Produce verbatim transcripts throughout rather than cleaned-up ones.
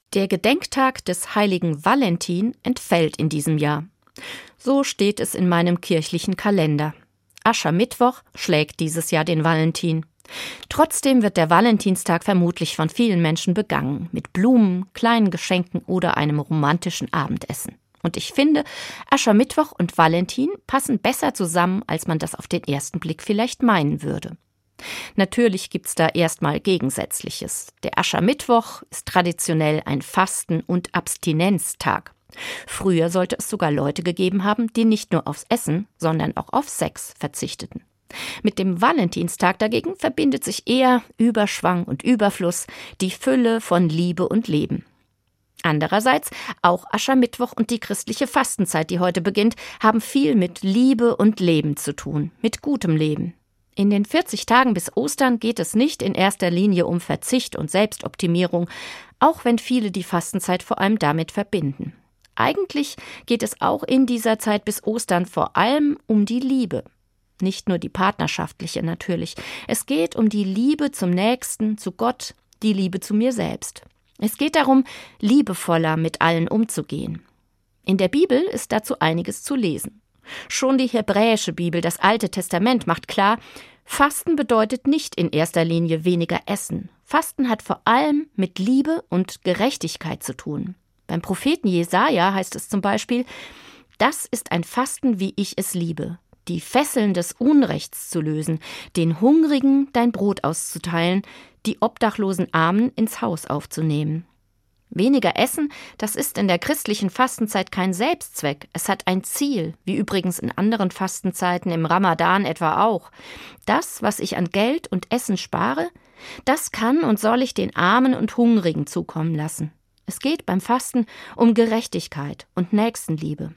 Der Gedenktag des heiligen Valentin entfällt in diesem Jahr. So steht es in meinem kirchlichen Kalender. Aschermittwoch schlägt dieses Jahr den Valentin. Trotzdem wird der Valentinstag vermutlich von vielen Menschen begangen, mit Blumen, kleinen Geschenken oder einem romantischen Abendessen. Und ich finde, Aschermittwoch und Valentin passen besser zusammen, als man das auf den ersten Blick vielleicht meinen würde. Natürlich gibt's da erstmal Gegensätzliches. Der Aschermittwoch ist traditionell ein Fasten- und Abstinenztag. Früher sollte es sogar Leute gegeben haben, die nicht nur aufs Essen, sondern auch auf Sex verzichteten. Mit dem Valentinstag dagegen verbindet sich eher Überschwang und Überfluss, die Fülle von Liebe und Leben. Andererseits, auch Aschermittwoch und die christliche Fastenzeit, die heute beginnt, haben viel mit Liebe und Leben zu tun, mit gutem Leben. In den vierzig Tagen bis Ostern geht es nicht in erster Linie um Verzicht und Selbstoptimierung, auch wenn viele die Fastenzeit vor allem damit verbinden. Eigentlich geht es auch in dieser Zeit bis Ostern vor allem um die Liebe. Nicht nur die partnerschaftliche natürlich. Es geht um die Liebe zum Nächsten, zu Gott, die Liebe zu mir selbst. Es geht darum, liebevoller mit allen umzugehen. In der Bibel ist dazu einiges zu lesen. Schon die hebräische Bibel, das Alte Testament, macht klar, Fasten bedeutet nicht in erster Linie weniger Essen. Fasten hat vor allem mit Liebe und Gerechtigkeit zu tun. Beim Propheten Jesaja heißt es zum Beispiel: Das ist ein Fasten, wie ich es liebe, die Fesseln des Unrechts zu lösen, den Hungrigen dein Brot auszuteilen, die obdachlosen Armen ins Haus aufzunehmen. Weniger Essen, das ist in der christlichen Fastenzeit kein Selbstzweck. Es hat ein Ziel, wie übrigens in anderen Fastenzeiten, im Ramadan etwa auch. Das, was ich an Geld und Essen spare, das kann und soll ich den Armen und Hungrigen zukommen lassen. Es geht beim Fasten um Gerechtigkeit und Nächstenliebe.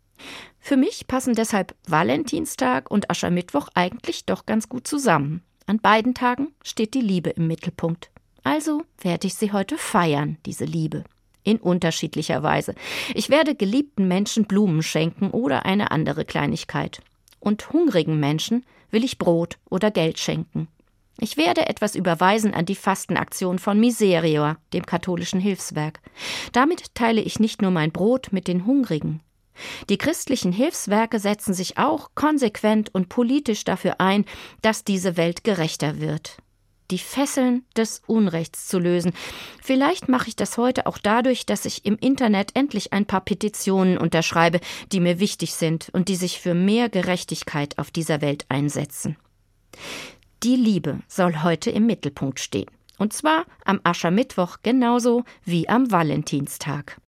Für mich passen deshalb Valentinstag und Aschermittwoch eigentlich doch ganz gut zusammen. An beiden Tagen steht die Liebe im Mittelpunkt. Also werde ich sie heute feiern, diese Liebe, in unterschiedlicher Weise. Ich werde geliebten Menschen Blumen schenken oder eine andere Kleinigkeit. Und hungrigen Menschen will ich Brot oder Geld schenken. Ich werde etwas überweisen an die Fastenaktion von Miserior, dem katholischen Hilfswerk. Damit teile ich nicht nur mein Brot mit den Hungrigen. Die christlichen Hilfswerke setzen sich auch konsequent und politisch dafür ein, dass diese Welt gerechter wird. Die Fesseln des Unrechts zu lösen. Vielleicht mache ich das heute auch dadurch, dass ich im Internet endlich ein paar Petitionen unterschreibe, die mir wichtig sind und die sich für mehr Gerechtigkeit auf dieser Welt einsetzen. Die Liebe soll heute im Mittelpunkt stehen. Und zwar am Aschermittwoch genauso wie am Valentinstag.